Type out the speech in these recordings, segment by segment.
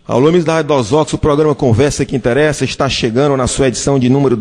Alô, amigos da Rádio dos Vox, o programa Conversa que Interessa está chegando na sua edição de número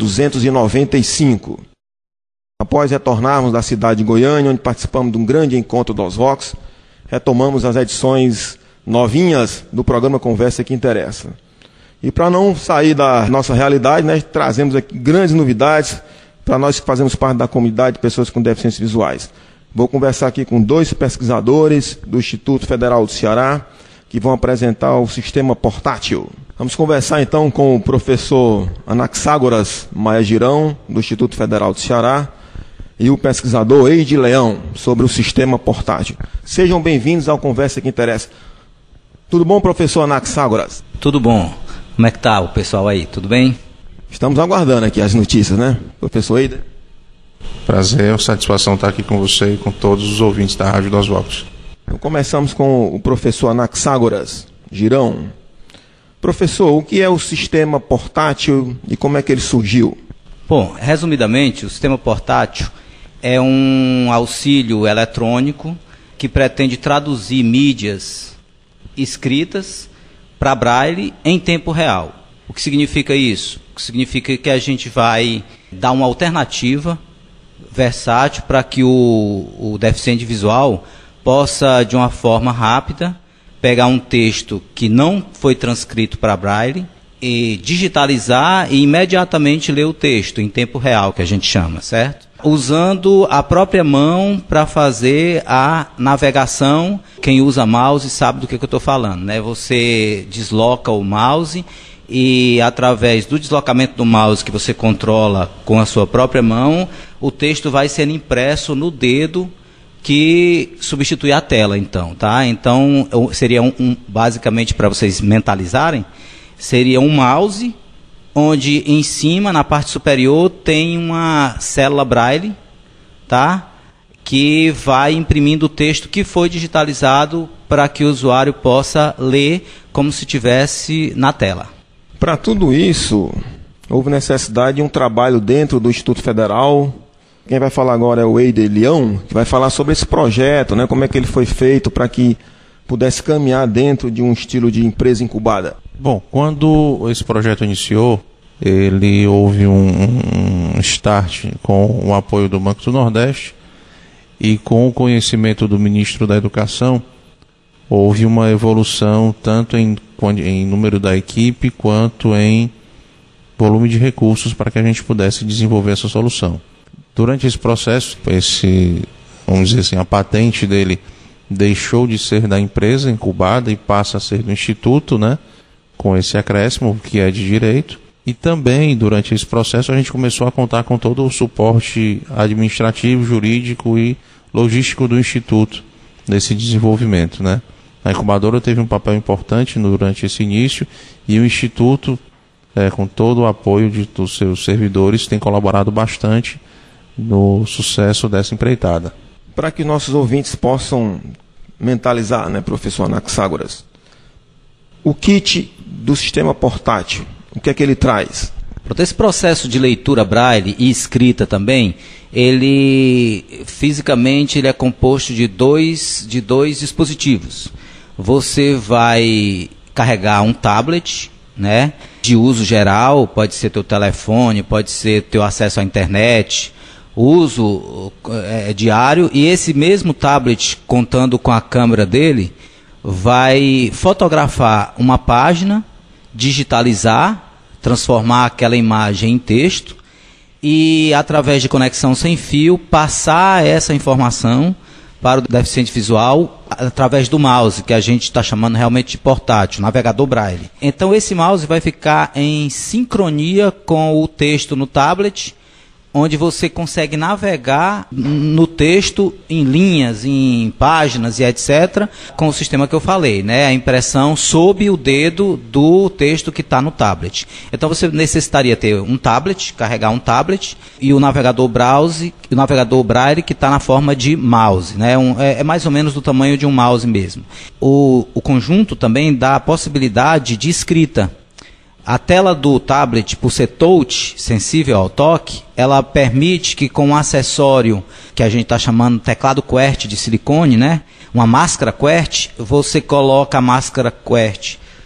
295. Após retornarmos da cidade de Goiânia, onde participamos de um grande encontro dos Vox, retomamos as edições novinhas do programa Conversa que Interessa. E para não sair da nossa realidade, né, trazemos aqui grandes novidades para nós que fazemos parte da comunidade de pessoas com deficiências visuais. Vou conversar aqui com dois pesquisadores do Instituto Federal do Ceará, que vão apresentar o sistema portátil. Vamos conversar então com o professor Anaxágoras Maia Girão, do Instituto Federal do Ceará, e o pesquisador Eide Leão, sobre o sistema portátil. Sejam bem-vindos ao Conversa que Interessa. Tudo bom, professor Anaxágoras? Tudo bom. Como é que tá o pessoal aí? Tudo bem? Estamos aguardando aqui as notícias, né? Professor Eide? Prazer, uma satisfação estar aqui com você e com todos os ouvintes da Rádio dos Vox. Então, começamos com o professor Anaxágoras Girão. Professor, o que é o sistema portátil e como é que ele surgiu? Bom, resumidamente, o sistema portátil é um auxílio eletrônico que pretende traduzir mídias escritas para Braille em tempo real. O que significa isso? O que significa que a gente vai dar uma alternativa versátil para que o deficiente visual possa, de uma forma rápida, pegar um texto que não foi transcrito para Braille e digitalizar e imediatamente ler o texto em tempo real, que a gente chama, certo? Usando a própria mão para fazer a navegação. Quem usa mouse sabe do que eu estou falando, né? Você desloca o mouse e, através do deslocamento do mouse que você controla com a sua própria mão, o texto vai sendo impresso no dedo que substitui a tela, então, tá? Então, seria basicamente, para vocês mentalizarem, seria um mouse, onde em cima, na parte superior, tem uma célula Braille, tá? Que vai imprimindo o texto que foi digitalizado para que o usuário possa ler como se estivesse na tela. Para tudo isso, houve necessidade de um trabalho dentro do Instituto Federal. Quem vai falar agora é o Eide Leão, que vai falar sobre esse projeto, né, como é que ele foi feito para que pudesse caminhar dentro de um estilo de empresa incubada. Bom, quando esse projeto iniciou, ele houve um start com o apoio do Banco do Nordeste e com o conhecimento do ministro da Educação, houve uma evolução tanto em número da equipe quanto em volume de recursos para que a gente pudesse desenvolver essa solução. Durante esse processo, vamos dizer assim, a patente dele deixou de ser da empresa incubada e passa a ser do Instituto, né, com esse acréscimo que é de direito. E também, durante esse processo, a gente começou a contar com todo o suporte administrativo, jurídico e logístico do Instituto nesse desenvolvimento, né. A incubadora teve um papel importante durante esse início e o Instituto, com todo o apoio dos seus servidores, tem colaborado bastante no sucesso dessa empreitada. Para que nossos ouvintes possam mentalizar, né, professor Anaxágoras, o kit do sistema portátil, o que é que ele traz? Esse processo de leitura Braille e escrita também, fisicamente ele é composto de dois dispositivos. Você vai carregar um tablet, né, de uso geral, pode ser teu telefone, pode ser teu acesso à internet, uso diário, e esse mesmo tablet, contando com a câmera dele, vai fotografar uma página, digitalizar, transformar aquela imagem em texto e, através de conexão sem fio, passar essa informação para o deficiente visual através do mouse, que a gente está chamando realmente de portátil, navegador Braille. Então esse mouse vai ficar em sincronia com o texto no tablet, onde você consegue navegar no texto em linhas, em páginas e etc., com o sistema que eu falei, né? A impressão sob o dedo do texto que está no tablet. Então você necessitaria ter um tablet, carregar um tablet, e o navegador Braille que está na forma de mouse, né? É mais ou menos do tamanho de um mouse mesmo. O conjunto também dá a possibilidade de escrita. A tela do tablet, por ser touch, sensível ao toque, ela permite que, com um acessório que a gente está chamando teclado QWERTY de silicone, né? Uma máscara QWERTY, você coloca a máscara QWERTY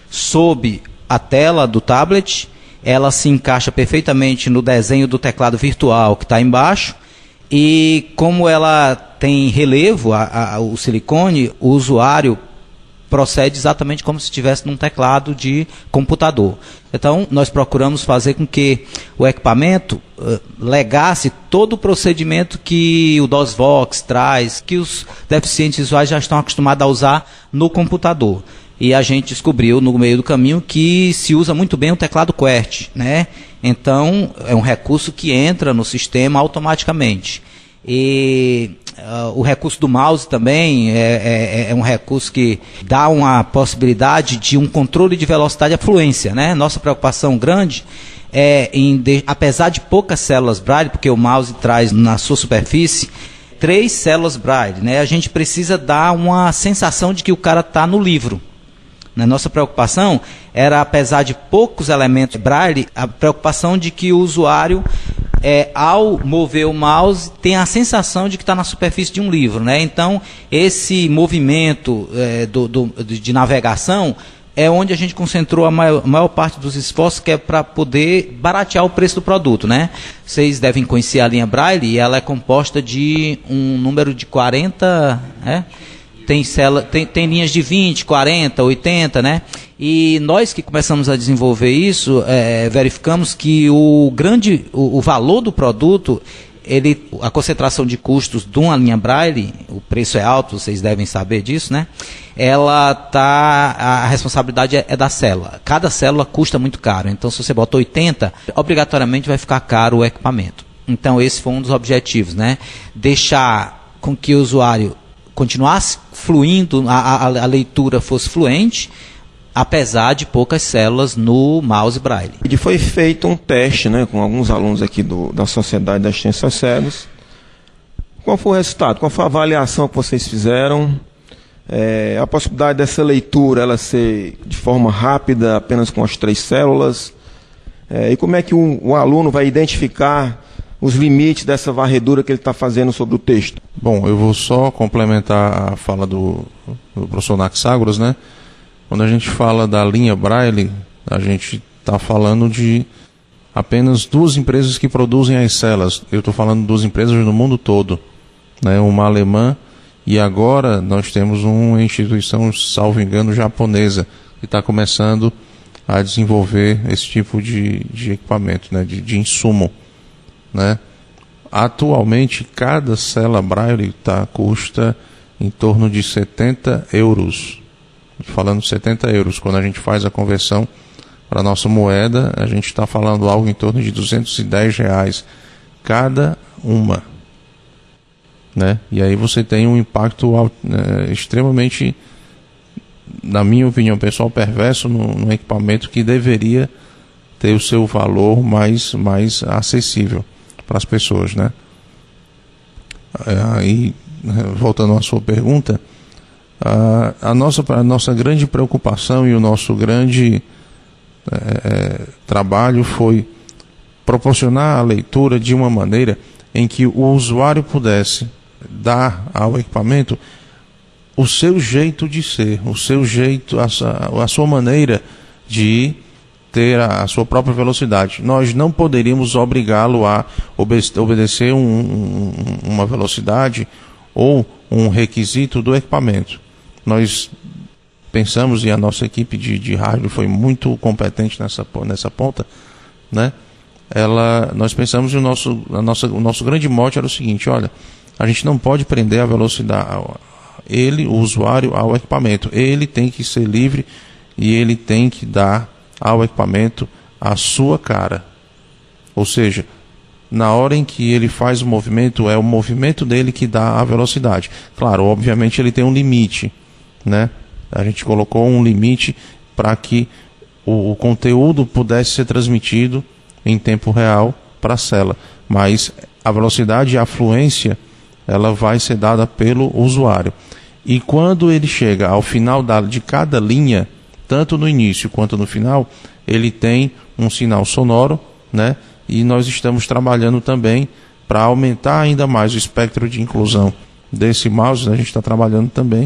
sob a tela do tablet, ela se encaixa perfeitamente no desenho do teclado virtual que está embaixo, e como ela tem relevo, o silicone, o usuário procede exatamente como se estivesse num teclado de computador. Então, nós procuramos fazer com que o equipamento legasse todo o procedimento que o DOSVox traz, que os deficientes visuais já estão acostumados a usar no computador. E a gente descobriu no meio do caminho que se usa muito bem o teclado QWERTY, né? Então, é um recurso que entra no sistema automaticamente. E o recurso do mouse também é um recurso que dá uma possibilidade de um controle de velocidade e fluência, né? Nossa preocupação grande é apesar de poucas células Braille, porque o mouse traz na sua superfície 3 células Braille, né? A gente precisa dar uma sensação de que o cara está no livro. Nossa preocupação era, apesar de poucos elementos Braille, a preocupação de que o usuário, ao mover o mouse, tem a sensação de que está na superfície de um livro, né? Então, esse movimento de navegação é onde a gente concentrou a maior parte dos esforços, que é para poder baratear o preço do produto, né? Vocês devem conhecer a linha Braille, e ela é composta de um número de 40... Tem linhas de 20, 40, 80, né? E nós que começamos a desenvolver isso, verificamos que o valor do produto, a concentração de custos de uma linha Braille, o preço é alto, vocês devem saber disso, né? A responsabilidade é da célula. Cada célula custa muito caro. Então, se você bota 80, obrigatoriamente vai ficar caro o equipamento. Então, esse foi um dos objetivos, né? Deixar com que o usuário continuasse fluindo, a leitura fosse fluente, apesar de poucas células no mouse Braille. E foi feito um teste, né, com alguns alunos aqui da Sociedade das Ciências Cegas. Qual foi o resultado? Qual foi a avaliação que vocês fizeram? A possibilidade dessa leitura ela ser de forma rápida, apenas com as 3 células? E como é que o aluno vai identificar os limites dessa varredura que ele está fazendo sobre o texto? Bom, eu vou só complementar a fala do professor Naxágoras, né? Quando a gente fala da linha Braille, a gente está falando de apenas 2 empresas que produzem as células. Eu estou falando de 2 empresas no mundo todo, né? Uma alemã, e agora nós temos uma instituição, salvo engano, japonesa, que está começando a desenvolver esse tipo de equipamento, né? de insumo, né? Atualmente, cada célula Braille custa em torno de 70 euros. Falando 70 euros, quando a gente faz a conversão para a nossa moeda, a gente está falando algo em torno de R$210 cada uma, né? E aí você tem um impacto extremamente, na minha opinião pessoal, perverso no equipamento que deveria ter o seu valor mais acessível para as pessoas, né? Aí, voltando à sua pergunta, a nossa grande preocupação e o nosso grande trabalho foi proporcionar a leitura de uma maneira em que o usuário pudesse dar ao equipamento o seu jeito de ser, o seu jeito, a sua maneira de ter a sua própria velocidade. Nós não poderíamos obrigá-lo a obedecer uma velocidade ou um requisito do equipamento. Nós pensamos, e a nossa equipe de rádio foi muito competente nessa ponta, né? Nós pensamos, e o nosso grande mote era o seguinte: olha, a gente não pode prender a velocidade, o usuário, ao equipamento. Ele tem que ser livre e ele tem que dar ao equipamento a sua cara. Ou seja, na hora em que ele faz o movimento, é o movimento dele que dá a velocidade. Claro, obviamente ele tem um limite, né? A gente colocou um limite para que o conteúdo pudesse ser transmitido em tempo real para a célula, mas a velocidade e a fluência ela vai ser dada pelo usuário. E quando ele chega ao final de cada linha, tanto no início quanto no final, ele tem um sinal sonoro, né? E nós estamos trabalhando também para aumentar ainda mais o espectro de inclusão desse mouse. A gente está trabalhando também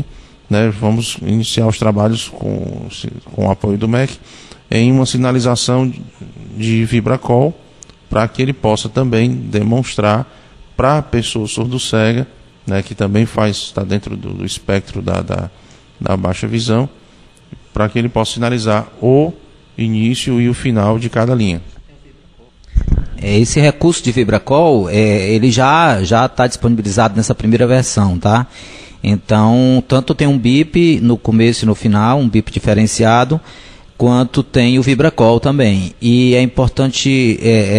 né, vamos iniciar os trabalhos com o apoio do MEC em uma sinalização de Vibracol, para que ele possa também demonstrar para a pessoa surdo-cega, né, que também está dentro do espectro da baixa visão, para que ele possa sinalizar o início e o final de cada linha. Esse recurso de Vibracol, ele já está disponibilizado nessa primeira versão, tá? Então, tanto tem um bip no começo e no final, um bip diferenciado, quanto tem o Vibracol também. E é importante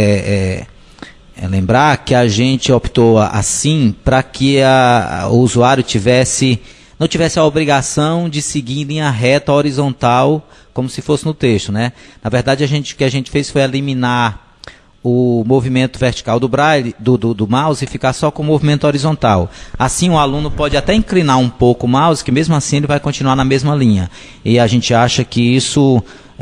lembrar que a gente optou assim para que o usuário não tivesse a obrigação de seguir em linha reta horizontal, como se fosse no texto, né? Na verdade, o que a gente fez foi eliminar o movimento vertical do braille, do mouse, e ficar só com o movimento horizontal. Assim, o aluno pode até inclinar um pouco o mouse, que mesmo assim ele vai continuar na mesma linha. E a gente acha que isso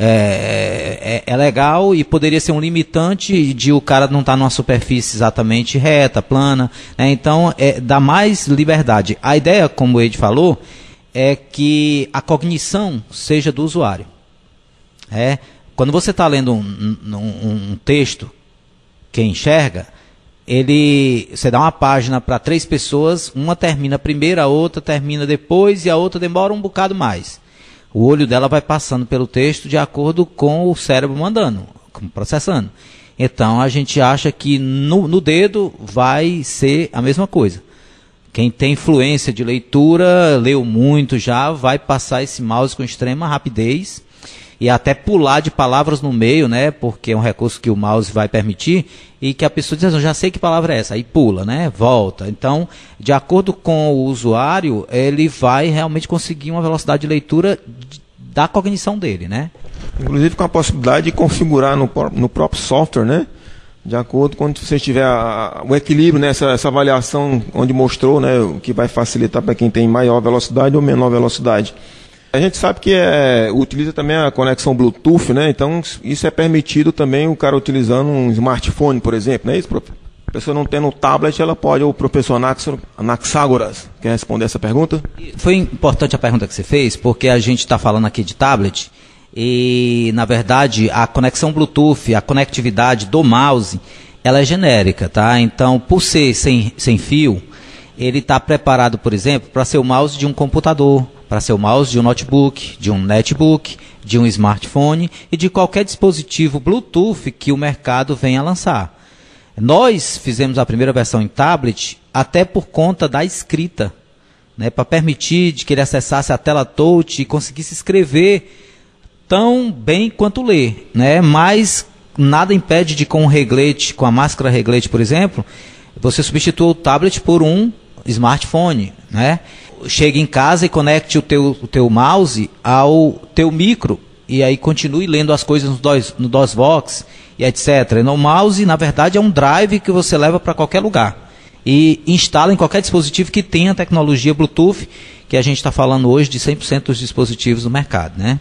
é legal e poderia ser um limitante de o cara não estar numa superfície exatamente reta, plana, né? Então, dá mais liberdade. A ideia, como o Ed falou, é que a cognição seja do usuário. Quando você está lendo um texto, quem enxerga, você dá uma página para 3 pessoas, uma termina primeiro, a outra termina depois e a outra demora um bocado mais. O olho dela vai passando pelo texto de acordo com o cérebro mandando, processando. Então a gente acha que no dedo vai ser a mesma coisa. Quem tem influência de leitura, leu muito já, vai passar esse mouse com extrema rapidez e até pular de palavras no meio, né? Porque é um recurso que o mouse vai permitir, e que a pessoa diz, já sei que palavra é essa, aí pula, né? Volta. Então, de acordo com o usuário, ele vai realmente conseguir uma velocidade de leitura da cognição dele, né? Inclusive com a possibilidade de configurar no próprio software, né? De acordo com quando você tiver o equilíbrio, né? Essa avaliação onde mostrou, né? O que vai facilitar para quem tem maior velocidade ou menor velocidade. A gente sabe que utiliza também a conexão Bluetooth, né? Então isso é permitido também o cara utilizando um smartphone, por exemplo, não é isso, professor? A pessoa não tendo um tablet, ela pode, ou o professor Anaxágoras quer responder essa pergunta? Foi importante a pergunta que você fez, porque a gente está falando aqui de tablet e, na verdade, a conexão Bluetooth, a conectividade do mouse, ela é genérica, tá? Então, por ser sem fio, ele está preparado, por exemplo, para ser o mouse de um computador, para ser o mouse de um notebook, de um netbook, de um smartphone e de qualquer dispositivo Bluetooth que o mercado venha a lançar. Nós fizemos a primeira versão em tablet até por conta da escrita, né, para permitir que ele acessasse a tela touch e conseguisse escrever tão bem quanto ler, né? Mas nada impede de, com o reglete, com a máscara reglete, por exemplo, você substitua o tablet por um smartphone, né? Chegue em casa e conecte o teu mouse ao teu micro e aí continue lendo as coisas no DOSBox e etc. E no mouse, na verdade, é um drive que você leva para qualquer lugar e instala em qualquer dispositivo que tenha tecnologia Bluetooth, que a gente está falando hoje de 100% dos dispositivos do mercado, né?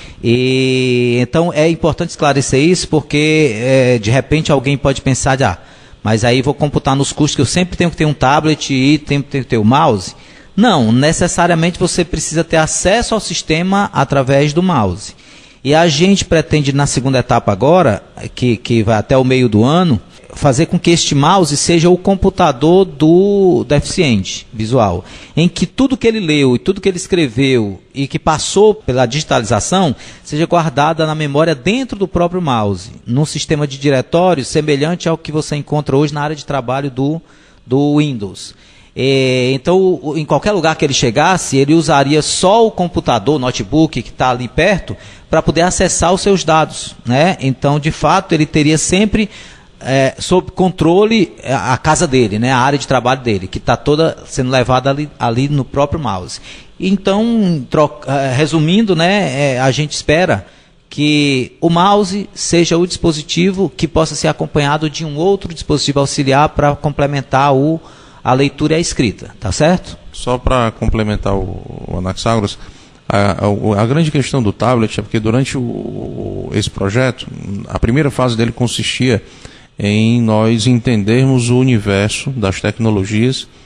E então é importante esclarecer isso, porque de repente alguém pode pensar, mas aí vou computar nos custos que eu sempre tenho que ter um tablet e tenho que ter o mouse. Não, necessariamente você precisa ter acesso ao sistema através do mouse. E a gente pretende, na segunda etapa agora, que vai até o meio do ano, fazer com que este mouse seja o computador do deficiente visual, em que tudo que ele leu e tudo que ele escreveu e que passou pela digitalização seja guardada na memória dentro do próprio mouse, num sistema de diretório semelhante ao que você encontra hoje na área de trabalho do Windows. Então, em qualquer lugar que ele chegasse, ele usaria só o computador, o notebook que está ali perto, para poder acessar os seus dados, né? Então, de fato, ele teria sempre sob controle a casa dele, né? A área de trabalho dele, que está toda sendo levada ali no próprio mouse. Então, resumindo, né, a gente espera que o mouse seja o dispositivo que possa ser acompanhado de um outro dispositivo auxiliar para complementar a leitura e a escrita, tá certo? Só para complementar o Anaxágoras, a grande questão do tablet é porque durante esse projeto, a primeira fase dele consistia em nós entendermos o universo das tecnologias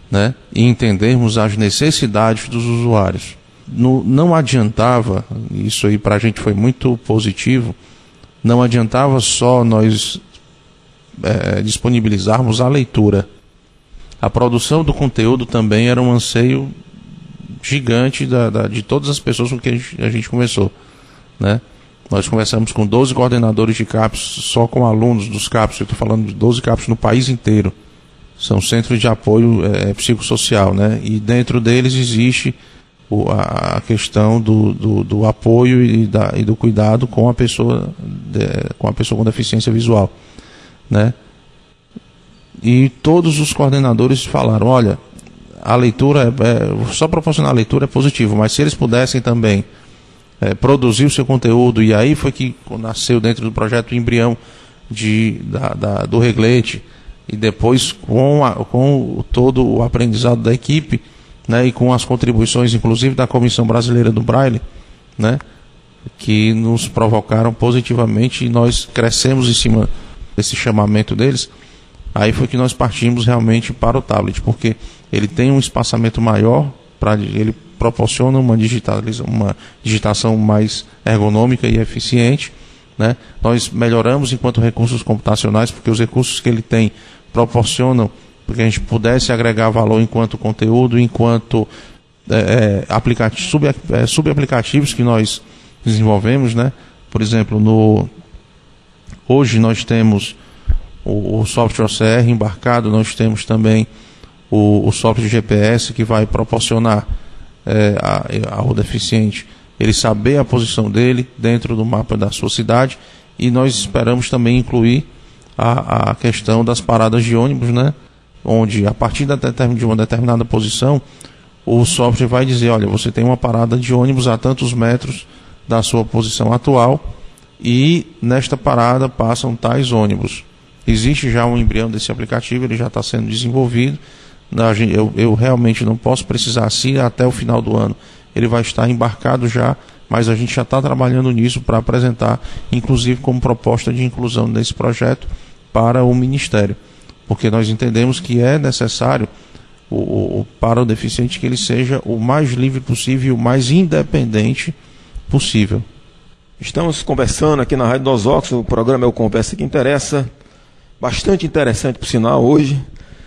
né, e entendermos as necessidades dos usuários. Não adiantava, isso aí para a gente foi muito positivo, não adiantava só nós disponibilizarmos a leitura. A produção do conteúdo também era um anseio gigante de todas as pessoas com quem a gente conversou, né? Nós conversamos com 12 coordenadores de CAPES, só com alunos dos CAPES, eu estou falando de 12 CAPES no país inteiro. São centros de apoio psicossocial, né? E dentro deles existe a questão do apoio e do cuidado com a pessoa com deficiência visual, né? E todos os coordenadores falaram, olha, a leitura, só proporcionar a leitura é positivo, mas se eles pudessem também produzir o seu conteúdo, e aí foi que nasceu dentro do projeto o embrião do reglete, e depois com todo o aprendizado da equipe, né, e com as contribuições inclusive da Comissão Brasileira do Braille, né, que nos provocaram positivamente, e nós crescemos em cima desse chamamento deles. Aí foi que nós partimos realmente para o tablet, porque ele tem um espaçamento maior, ele proporciona uma digitação mais ergonômica e eficiente, né? Nós melhoramos enquanto recursos computacionais, porque os recursos que ele tem proporcionam para que a gente pudesse agregar valor enquanto conteúdo, enquanto subaplicativos que nós desenvolvemos, né? Por exemplo, hoje nós temos o software OCR embarcado, nós temos também o software GPS que vai proporcionar ao deficiente ele saber a posição dele dentro do mapa da sua cidade, e nós esperamos também incluir a questão das paradas de ônibus, né? Onde a partir de uma determinada posição o software vai dizer, olha, você tem uma parada de ônibus a tantos metros da sua posição atual e nesta parada passam tais ônibus. Existe já um embrião desse aplicativo, ele já está sendo desenvolvido. Eu realmente não posso precisar, se até o final do ano ele vai estar embarcado já, mas a gente já está trabalhando nisso para apresentar, inclusive como proposta de inclusão desse projeto para o Ministério, porque nós entendemos que é necessário para o deficiente que ele seja o mais livre possível e o mais independente possível. Estamos conversando aqui na Rádio dos Vox, o programa é o Conversa que Interessa, bastante interessante por sinal hoje.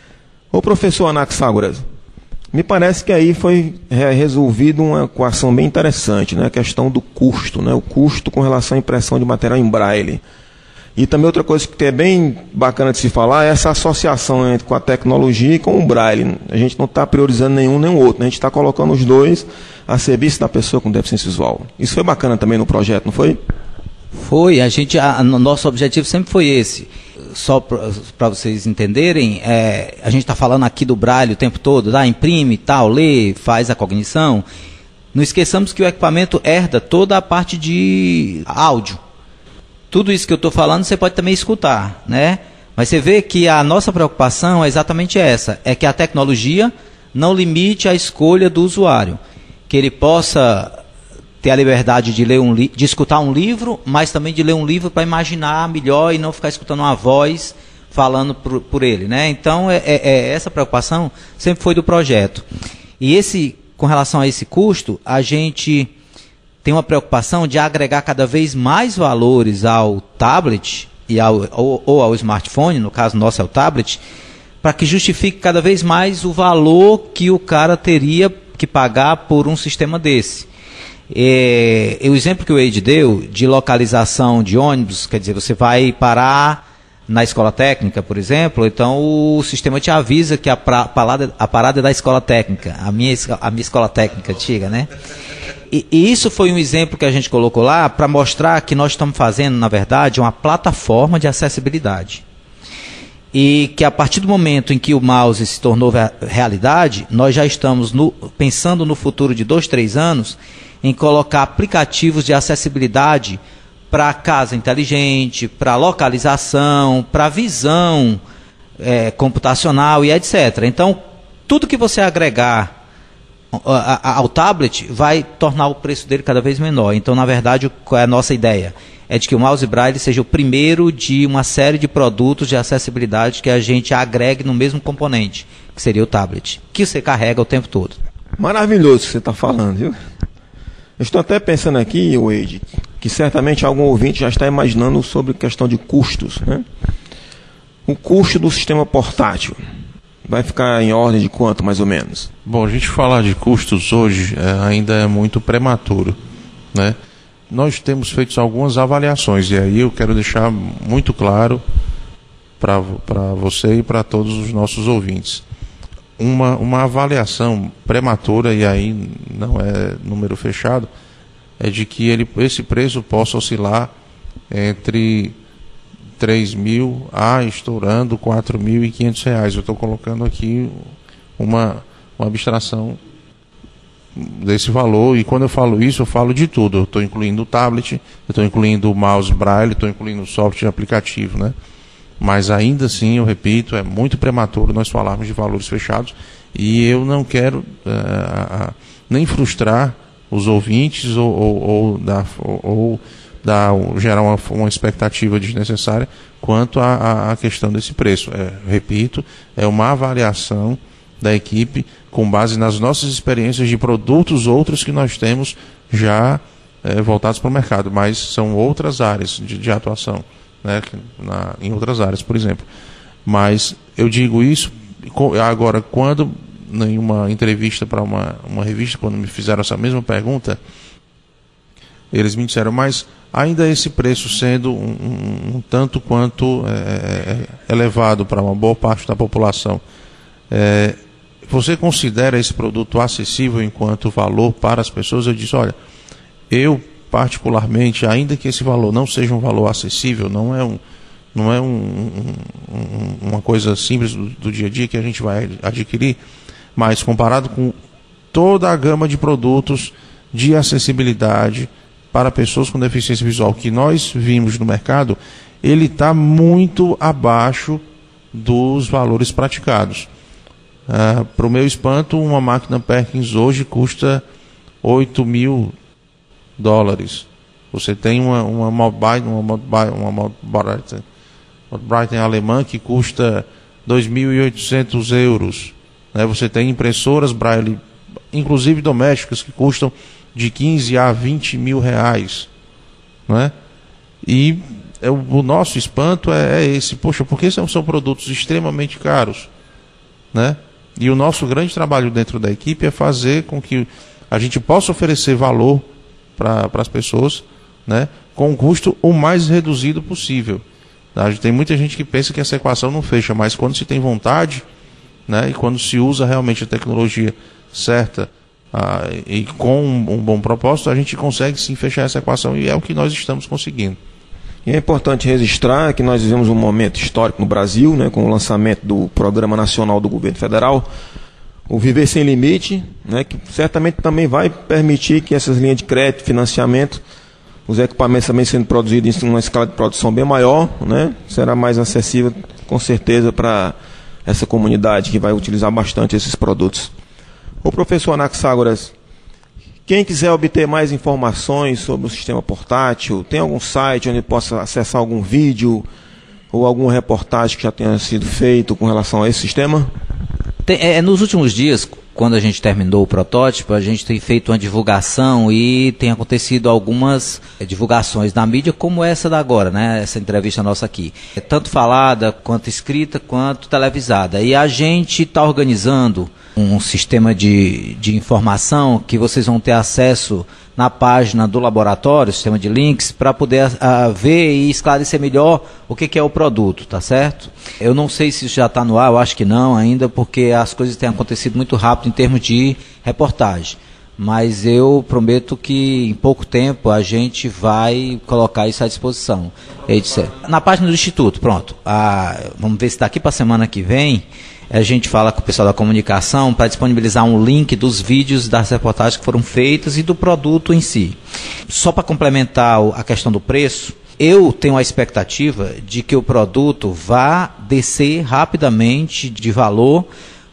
Ô professor Anaxágoras, me parece que aí foi resolvida uma equação bem interessante, né? A questão do custo, né? O custo com relação à impressão de material em braille. E também outra coisa que é bem bacana de se falar é essa associação com a tecnologia e com o braille. A gente não está priorizando nenhum nem o outro, né? A gente está colocando os dois a serviço da pessoa com deficiência visual. Isso foi bacana também no projeto, não foi? Foi, nosso objetivo sempre foi esse. Só para vocês entenderem, a gente está falando aqui do braille o tempo todo, imprime, tal, lê, faz a cognição. Não esqueçamos que o equipamento herda toda a parte de áudio. Tudo isso que eu estou falando você pode também escutar, né? Mas você vê que a nossa preocupação é exatamente essa, é que a tecnologia não limite a escolha do usuário, que ele possa ter a liberdade de de escutar um livro, mas também de ler um livro para imaginar melhor e não ficar escutando uma voz falando por ele, né? Então, essa preocupação sempre foi do projeto. E com relação a esse custo, a gente tem uma preocupação de agregar cada vez mais valores ao tablet ou ao smartphone, no caso nosso é o tablet, para que justifique cada vez mais o valor que o cara teria que pagar por um sistema desse. O exemplo que o Eide deu de localização de ônibus, quer dizer, você vai parar na escola técnica, por exemplo, então o sistema te avisa que a parada é da escola técnica, a minha escola técnica antiga, né? E isso foi um exemplo que a gente colocou lá para mostrar que nós estamos fazendo, na verdade, uma plataforma de acessibilidade. E que a partir do momento em que o mouse se tornou realidade, nós já estamos pensando no futuro de 2, 3 anos em colocar aplicativos de acessibilidade para casa inteligente, para localização, para visão computacional e etc. Então, tudo que você agregar ao tablet vai tornar o preço dele cada vez menor. Então, na verdade, qual é a nossa ideia? É de que o mouse braille seja o primeiro de uma série de produtos de acessibilidade que a gente agregue no mesmo componente, que que seria o tablet, que você carrega o tempo todo. Maravilhoso o que você está falando, viu? Eu estou até pensando aqui, Wade, que certamente algum ouvinte já está imaginando sobre questão de custos, né? O custo do sistema portátil vai ficar em ordem de quanto, mais ou menos? Bom, a gente falar de custos hoje ainda é muito prematuro, né? Nós temos feito algumas avaliações, e aí eu quero deixar muito claro para você e para todos os nossos ouvintes. Uma avaliação prematura, e aí não é número fechado, é de que esse preço possa oscilar entre 3.000 a estourando R$4.500. Eu estou colocando aqui uma abstração desse valor, e quando eu falo isso, eu falo de tudo. Eu estou incluindo o tablet, eu estou incluindo o mouse braille, estou incluindo o software aplicativo, né? Mas ainda assim, eu repito, é muito prematuro nós falarmos de valores fechados, e eu não quero nem frustrar os ouvintes ou gerar uma expectativa desnecessária quanto à questão desse preço. Repito, é uma avaliação da equipe com base nas nossas experiências de produtos outros que nós temos já voltados para o mercado, mas são outras áreas de atuação, né, em outras áreas, por exemplo. Mas eu digo isso agora, quando em uma entrevista para uma revista, quando me fizeram essa mesma pergunta, eles me disseram, mas ainda esse preço sendo um tanto quanto elevado para uma boa parte da população, você considera esse produto acessível enquanto valor para as pessoas? Eu disse, olha, eu particularmente, ainda que esse valor não seja um valor acessível, não é uma coisa simples do dia a dia que a gente vai adquirir, mas comparado com toda a gama de produtos de acessibilidade para pessoas com deficiência visual que nós vimos no mercado, ele está muito abaixo dos valores praticados. Para o meu espanto, uma máquina Perkins hoje custa $8.000. Você tem uma Modbrighten alemã que custa €2.800. Né? Você tem impressoras Braille, inclusive domésticas, que custam de 15 a 20 mil reais. Né? E o nosso espanto é esse. Poxa, porque são produtos extremamente caros, né? E o nosso grande trabalho dentro da equipe é fazer com que a gente possa oferecer valor para as pessoas, né, com um custo o mais reduzido possível. Tem muita gente que pensa que essa equação não fecha, mas quando se tem vontade, né, e quando se usa realmente a tecnologia certa e com um bom propósito, a gente consegue sim fechar essa equação, e é o que nós estamos conseguindo. E é importante registrar que nós vivemos um momento histórico no Brasil, né, com o lançamento do Programa Nacional do Governo Federal, o Viver Sem Limite, né, que certamente também vai permitir que essas linhas de crédito, financiamento, os equipamentos também sendo produzidos em uma escala de produção bem maior, né, será mais acessível com certeza para essa comunidade que vai utilizar bastante esses produtos. O professor Anaxágoras, quem quiser obter mais informações sobre o sistema portátil, tem algum site onde possa acessar algum vídeo ou alguma reportagem que já tenha sido feito com relação a esse sistema? Nos últimos dias, quando a gente terminou o protótipo, a gente tem feito uma divulgação e tem acontecido algumas divulgações na mídia, como essa da agora, né? Essa entrevista nossa aqui. Tanto falada, quanto escrita, quanto televisada. E a gente está organizando um sistema de informação que vocês vão ter acesso na página do laboratório, sistema de links, para poder ver e esclarecer melhor o que é o produto, tá certo? Eu não sei se isso já está no ar, eu acho que não ainda, porque as coisas têm acontecido muito rápido em termos de reportagem. Mas eu prometo que em pouco tempo a gente vai colocar isso à disposição. Na página do Instituto, pronto. Vamos ver se daqui para a semana que vem a gente fala com o pessoal da comunicação para disponibilizar um link dos vídeos das reportagens que foram feitas e do produto em si. Só para complementar a questão do preço, eu tenho a expectativa de que o produto vá descer rapidamente de valor,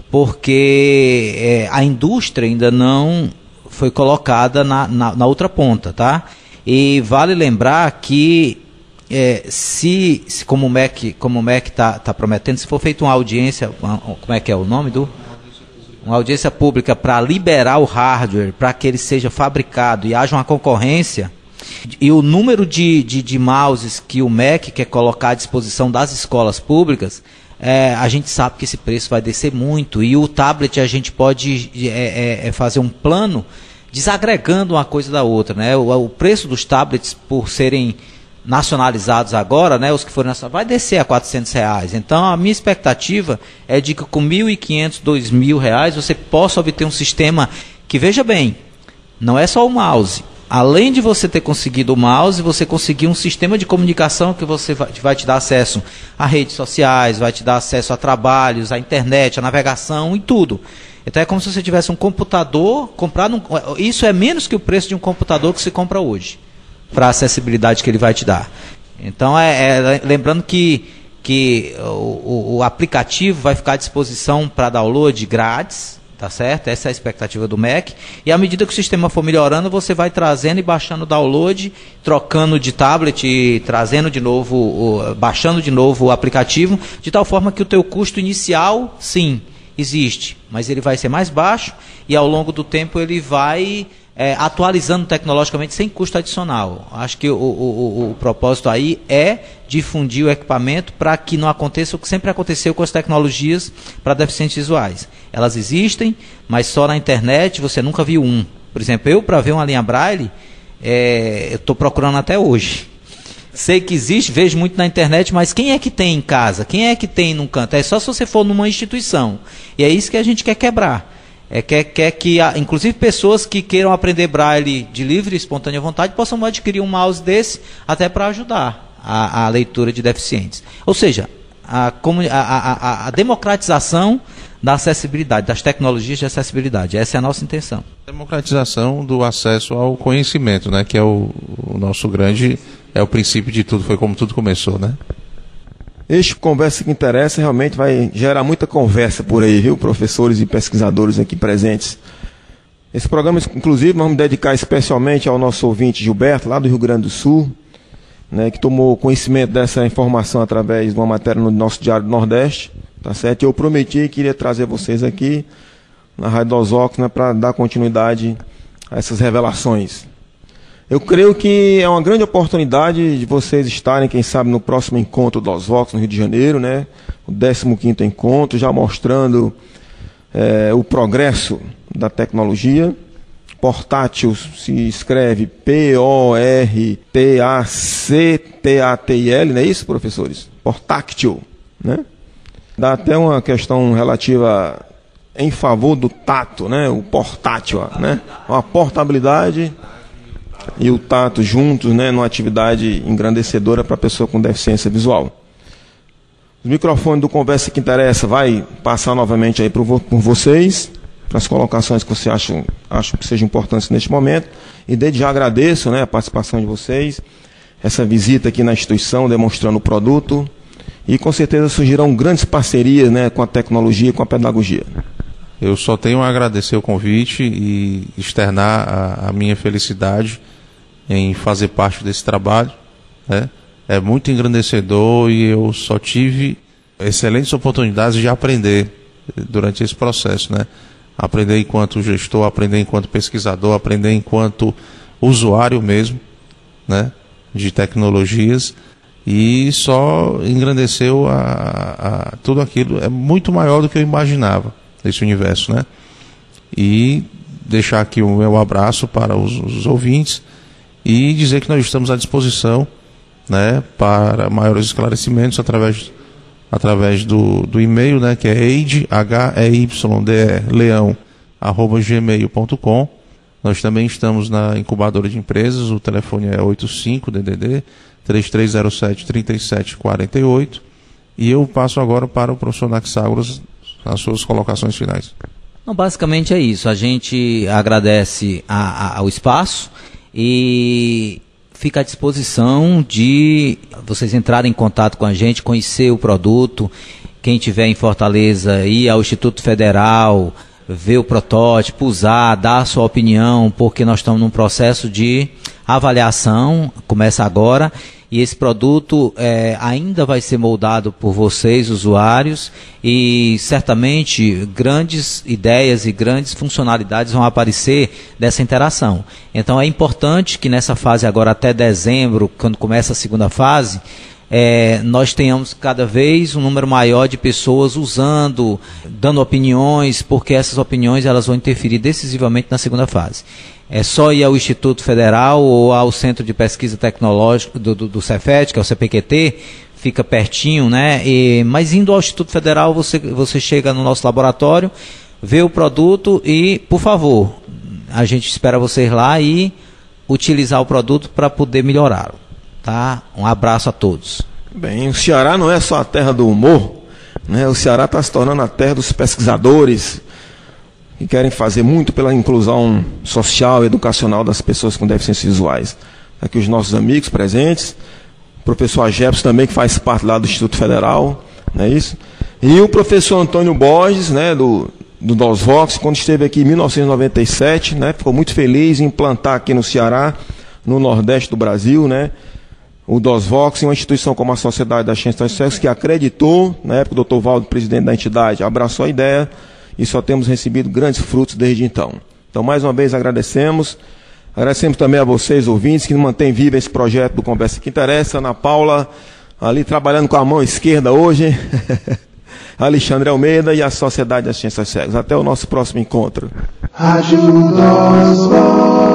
porque a indústria ainda não foi colocada na outra ponta, tá? E vale lembrar que se como o MEC está prometendo, se for feita uma audiência, como é que é o nome uma audiência pública para liberar o hardware, para que ele seja fabricado e haja uma concorrência, e o número de mouses que o MEC quer colocar à disposição das escolas públicas, a gente sabe que esse preço vai descer muito, e o tablet a gente pode fazer um plano desagregando uma coisa da outra, né? O preço dos tablets, por serem nacionalizados agora, né, os que forem nacionalizados, vai descer a R$400. Então a minha expectativa é de que com R$1.500, R$2.000 você possa obter um sistema que, veja bem, não é só o mouse. Além de você ter conseguido o mouse, você conseguir um sistema de comunicação que vai te dar acesso a redes sociais, vai te dar acesso a trabalhos, à internet, à navegação e tudo. Então é como se você tivesse um computador comprado. Isso é menos que o preço de um computador que se compra hoje, para a acessibilidade que ele vai te dar. Então, lembrando que o aplicativo vai ficar à disposição para download grátis, tá certo? Essa é a expectativa do MEC. E à medida que o sistema for melhorando, você vai trazendo e baixando o download, trocando de tablet e trazendo de novo, baixando de novo o aplicativo, de tal forma que o teu custo inicial, sim, existe, mas ele vai ser mais baixo e ao longo do tempo ele vai atualizando tecnologicamente sem custo adicional. Acho que o propósito aí é difundir o equipamento para que não aconteça o que sempre aconteceu com as tecnologias para deficientes visuais. Elas existem, mas só na internet você nunca viu um. Por exemplo, eu, para ver uma linha Braille, eu estou procurando até hoje. Sei que existe, vejo muito na internet, mas quem é que tem em casa? Quem é que tem num canto? É só se você for numa instituição. E é isso que a gente quer quebrar. Quer que, inclusive, pessoas que queiram aprender Braille de livre e espontânea vontade possam adquirir um mouse desse até para ajudar a leitura de deficientes. Ou seja, a democratização da acessibilidade, das tecnologias de acessibilidade. Essa é a nossa intenção. Democratização do acesso ao conhecimento, né, que é o nosso grande, é o princípio de tudo, foi como tudo começou, né? Este Conversa que Interessa realmente vai gerar muita conversa por aí, viu, professores e pesquisadores aqui presentes. Esse programa, inclusive, vamos dedicar especialmente ao nosso ouvinte Gilberto, lá do Rio Grande do Sul, né, que tomou conhecimento dessa informação através de uma matéria no nosso Diário do Nordeste, tá certo? Eu prometi que iria trazer vocês aqui na Rádio dos Vox, né, para dar continuidade a essas revelações. Eu creio que é uma grande oportunidade de vocês estarem, quem sabe, no próximo encontro dos Vox no Rio de Janeiro, né? O 15º encontro, já mostrando o progresso da tecnologia. Portátil se escreve Portactil, não é isso, professores? Portátil, né? Dá até uma questão relativa em favor do tato, né? O portátil, né? Uma portabilidade e o tato juntos, né, numa atividade engrandecedora para a pessoa com deficiência visual. O microfone do Conversa que Interessa vai passar novamente aí por vocês, para as colocações que você acha que sejam importantes neste momento, e desde já agradeço, né, a participação de vocês, essa visita aqui na instituição, demonstrando o produto, e com certeza surgirão grandes parcerias, né, com a tecnologia e com a pedagogia. Eu só tenho a agradecer o convite e externar a minha felicidade em fazer parte desse trabalho, né? É muito engrandecedor e eu só tive excelentes oportunidades de aprender durante esse processo, né? Aprender enquanto gestor, aprender enquanto pesquisador, aprender enquanto usuário mesmo, né, de tecnologias, e só engrandeceu tudo aquilo. É muito maior do que eu imaginava, esse universo, né? E deixar aqui o meu abraço para os ouvintes e dizer que nós estamos à disposição, né, para maiores esclarecimentos através do e-mail, né, que é heydleão@gmail.com. Nós também estamos na incubadora de empresas, o telefone é 85-DDD 3307-3748, e eu passo agora para o professor Naxágoras as suas colocações finais. Não, basicamente é isso. A gente agradece ao espaço e fica à disposição de vocês entrarem em contato com a gente, conhecer o produto. Quem estiver em Fortaleza, ir ao Instituto Federal, ver o protótipo, usar, dar a sua opinião, porque nós estamos num processo de avaliação, começa agora, e esse produto ainda vai ser moldado por vocês, usuários, e certamente grandes ideias e grandes funcionalidades vão aparecer dessa interação. Então é importante que nessa fase agora até dezembro, quando começa a segunda fase, nós tenhamos cada vez um número maior de pessoas usando, dando opiniões, porque essas opiniões elas vão interferir decisivamente na segunda fase. É só ir ao Instituto Federal ou ao Centro de Pesquisa Tecnológica do Cefet, que é o CPQT, fica pertinho, né? Mas indo ao Instituto Federal, você chega no nosso laboratório, vê o produto e, por favor, a gente espera vocês lá e utilizar o produto para poder melhorá-lo. Tá? Um abraço a todos. Bem, o Ceará não é só a terra do humor, né? O Ceará está se tornando a terra dos pesquisadores que querem fazer muito pela inclusão social e educacional das pessoas com deficiências visuais. Aqui os nossos amigos presentes, o professor Agepes também, que faz parte lá do Instituto Federal, não é isso? E o professor Antônio Borges, né, do DOSVOX, quando esteve aqui em 1997, né, ficou muito feliz em implantar aqui no Ceará, no Nordeste do Brasil, né, o DOSVOX, uma instituição como a Sociedade das Ciências das Sexos, que acreditou, na época o Dr. Valdo, presidente da entidade, abraçou a ideia, e só temos recebido grandes frutos desde então. Então, mais uma vez, agradecemos também a vocês, ouvintes, que mantêm vivo esse projeto do Conversa que Interessa. Ana Paula, ali trabalhando com a mão esquerda hoje, Alexandre Almeida e a Sociedade das Ciências Cegas. Até o nosso próximo encontro.